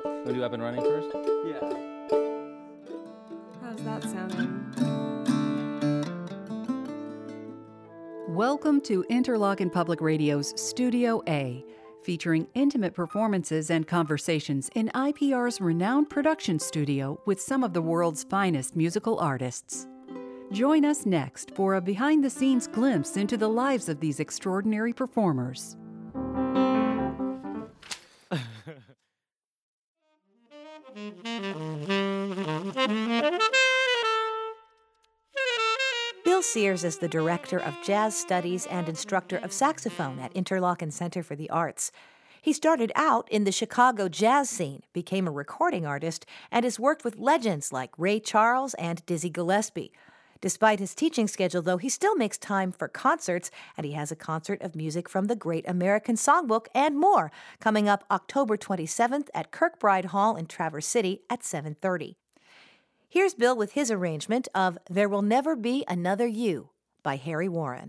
Want to do Up and Running first? Yeah. How's that sounding? Welcome to Interlochen Public Radio's Studio A, featuring intimate performances and conversations in IPR's renowned production studio with some of the world's finest musical artists. Join us next for a behind-the-scenes glimpse into the lives of these extraordinary performers. Bill Sears is the director of jazz studies and instructor of saxophone at Interlochen Center for the Arts. He started out in the Chicago jazz scene, became a recording artist, and has worked with legends like Ray Charles and Dizzy Gillespie. Despite his teaching schedule, though, he still makes time for concerts, and he has a concert of music from the Great American Songbook and more coming up October 27th at Kirkbride Hall in Traverse City at 7:30. Here's Bill with his arrangement of There Will Never Be Another You by Harry Warren.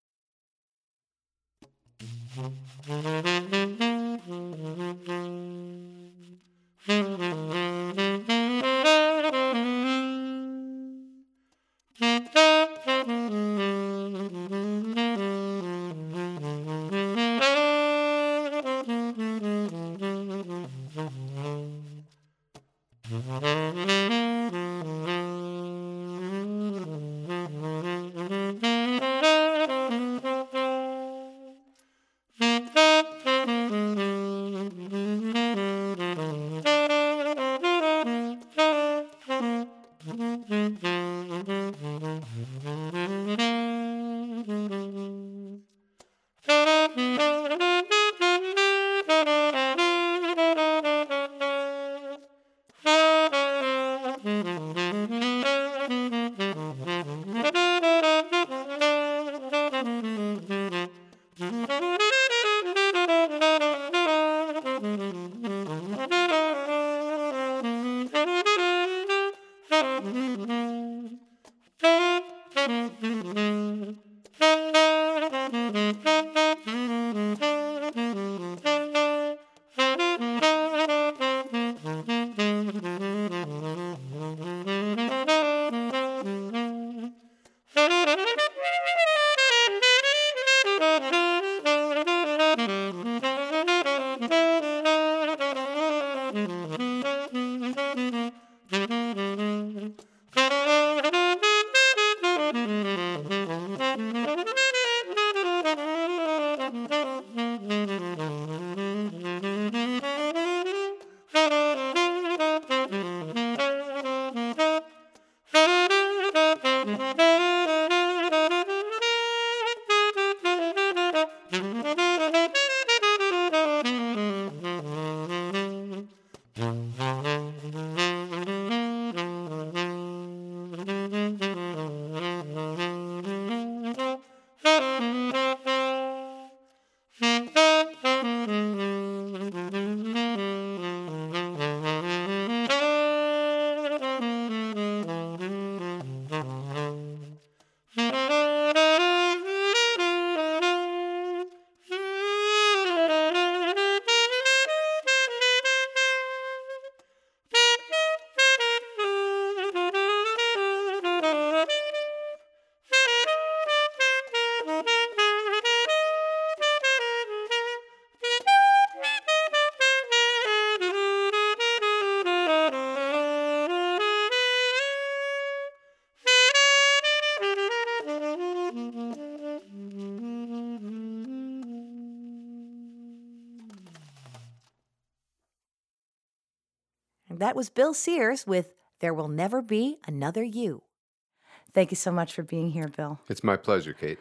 That was Bill Sears with There Will Never Be Another You. Thank you so much for being here, Bill. It's my pleasure, Kate.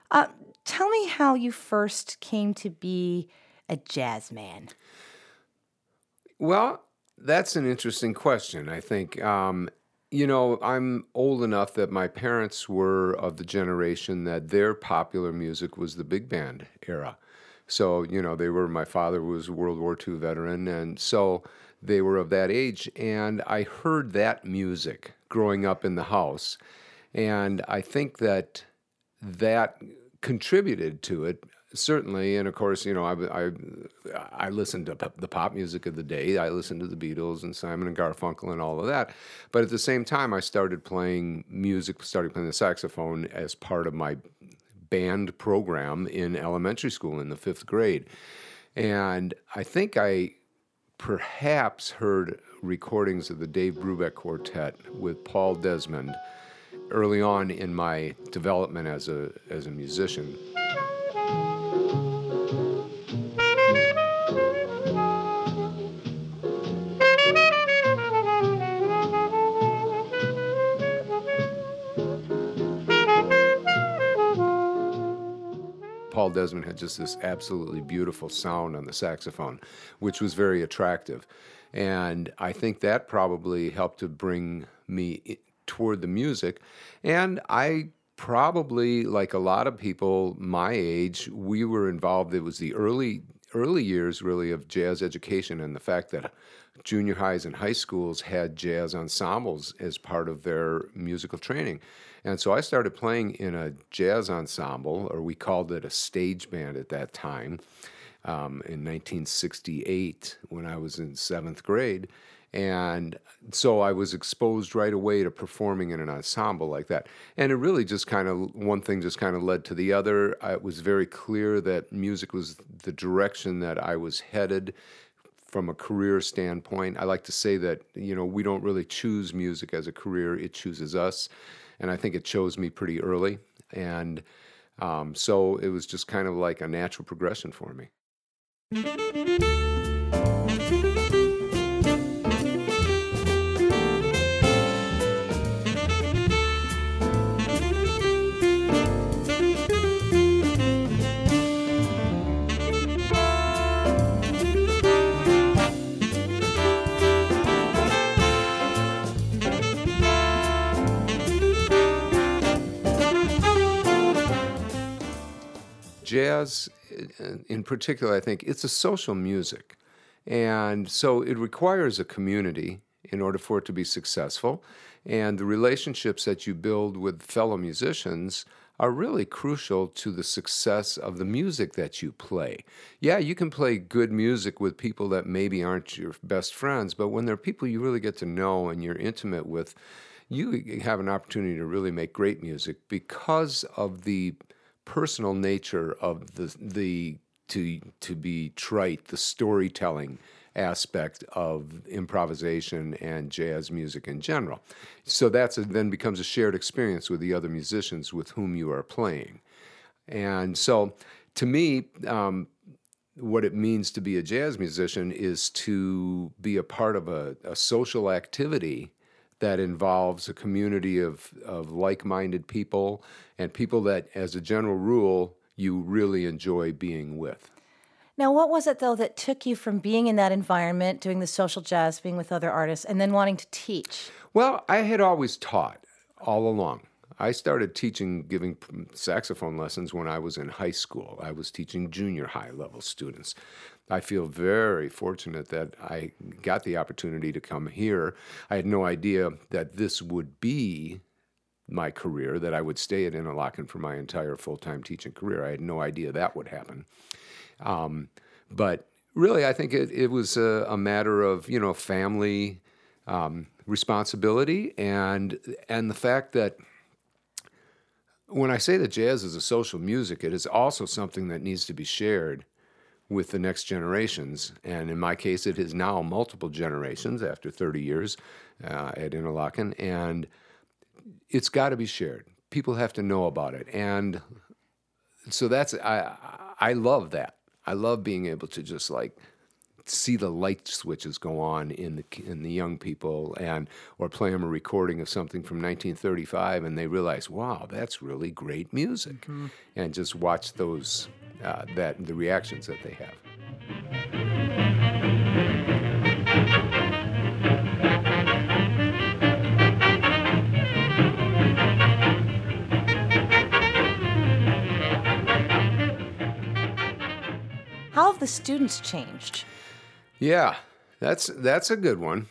Tell me how you first came to be a jazz man. Well, that's an interesting question, I think. I'm old enough that my parents were of the generation that their popular music was the big band era. So, my father was a World War II veteran, and so they were of that age. And I heard that music growing up in the house. And I think that contributed to it. certainly, and of course, I listened to the pop music of the day. I listened to the Beatles and Simon and Garfunkel and all of that. But at the same time, I started playing music, started playing the saxophone as part of my band program in elementary school in the 5th grade. And I think I perhaps heard recordings of the Dave Brubeck Quartet with Paul Desmond early on in my development as a musician. Paul Desmond had just this absolutely beautiful sound on the saxophone, which was very attractive. And I think that probably helped to bring me toward the music. And I probably, like a lot of people my age, we were involved. It was the early years, really, of jazz education, and the fact that junior highs and high schools had jazz ensembles as part of their musical training. And so I started playing in a jazz ensemble, or we called it a stage band at that time, in 1968 when I was in 7th grade. And so I was exposed right away to performing in an ensemble like that. And it really just one thing just kind of led to the other. It was very clear that music was the direction that I was headed from a career standpoint. I like to say that, we don't really choose music as a career, it chooses us. And I think it chose me pretty early. And so it was just kind of like a natural progression for me. Jazz, in particular, I think it's a social music. And so it requires a community in order for it to be successful. And the relationships that you build with fellow musicians are really crucial to the success of the music that you play. Yeah, you can play good music with people that maybe aren't your best friends, but when they're people you really get to know and you're intimate with, you have an opportunity to really make great music because of the personal nature of the to be trite, the storytelling aspect of improvisation and jazz music in general. So then becomes a shared experience with the other musicians with whom you are playing. And so to me, what it means to be a jazz musician is to be a part of a social activity that involves a community of like-minded people and people that, as a general rule, you really enjoy being with. Now, what was it, though, that took you from being in that environment, doing the social jazz, being with other artists, and then wanting to teach? Well, I had always taught all along. I started giving saxophone lessons when I was in high school. I was teaching junior high level students. I feel very fortunate that I got the opportunity to come here. I had no idea that this would be my career, that I would stay at Interlochen for my entire full-time teaching career. I had no idea that would happen. But really, I think it was a matter of, family responsibility and the fact that when I say that jazz is a social music, it is also something that needs to be shared with the next generations. And in my case, it is now multiple generations after 30 years at Interlochen. And it's got to be shared. People have to know about it. And so I love that. I love being able to just see the light switches go on in the young people, or play them a recording of something from 1935, and they realize, wow, that's really great music, mm-hmm. and just watch those the reactions that they have. How have the students changed? Yeah, that's a good one.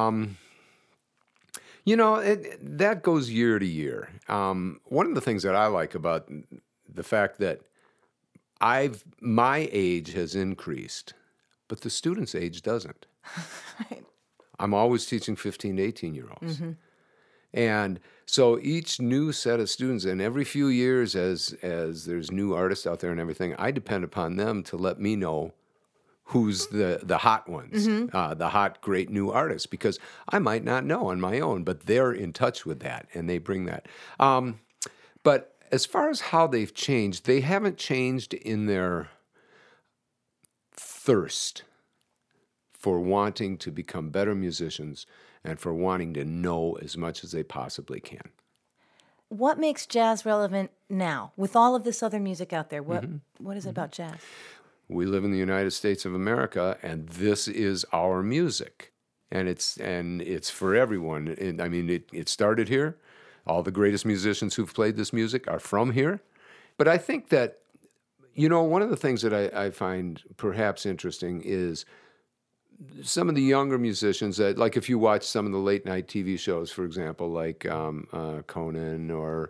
That goes year to year. One of the things that I like about the fact that my age has increased, but the student's age doesn't. Right. I'm always teaching 15 to 18-year-olds. And so each new set of students, and every few years as there's new artists out there and everything, I depend upon them to let me know who's the hot ones, the hot, great new artists, because I might not know on my own, but they're in touch with that, and they bring that. But as far as how they've changed, they haven't changed in their thirst for wanting to become better musicians and for wanting to know as much as they possibly can. What makes jazz relevant now with all of this other music out there? What is it about jazz? We live in the United States of America, and this is our music, and it's for everyone. And, I mean, it started here. All the greatest musicians who've played this music are from here. But I think that, one of the things that I find perhaps interesting is some of the younger musicians that, like if you watch some of the late night TV shows, for example, like Conan or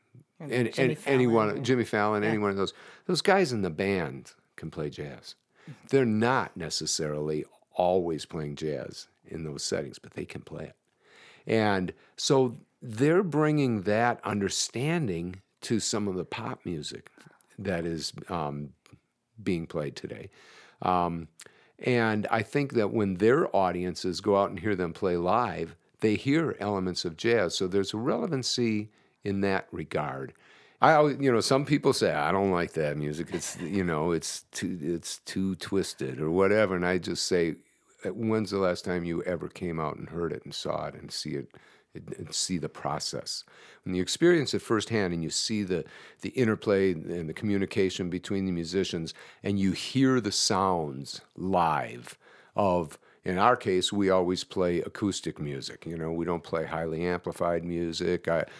Jimmy Fallon, any one of those guys in the band can play jazz. They're not necessarily always playing jazz in those settings, but they can play it. And so they're bringing that understanding to some of the pop music that is being played today. And I think that when their audiences go out and hear them play live, they hear elements of jazz. So there's a relevancy in that regard. I always, some people say, I don't like that music. It's, it's too twisted or whatever. And I just say, when's the last time you ever came out and heard it and saw it and see it and see the process? When you experience it firsthand and you see the interplay and the communication between the musicians and you hear the sounds live of, in our case, we always play acoustic music. We don't play highly amplified music. I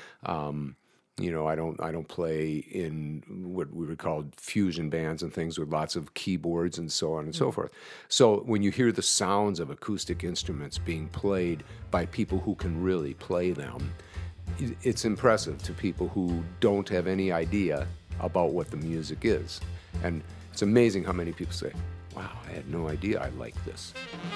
don't play in what we would call fusion bands and things with lots of keyboards and so on and so forth. So when you hear the sounds of acoustic instruments being played by people who can really play them, it's impressive to people who don't have any idea about what the music is. And it's amazing how many people say, wow, I had no idea I liked this.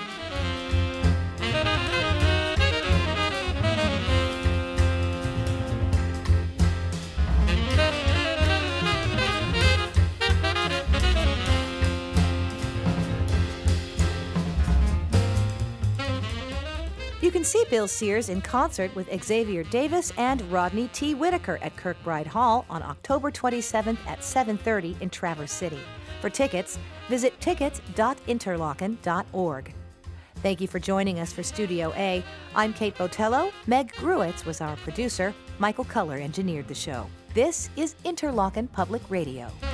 You can see Bill Sears in concert with Xavier Davis and Rodney T. Whitaker at Kirkbride Hall on October 27th at 7:30 in Traverse City. For tickets, visit tickets.interlochen.org. Thank you for joining us for Studio A. I'm Kate Botello. Meg Gruitz was our producer. Michael Culler engineered the show. This is Interlochen Public Radio.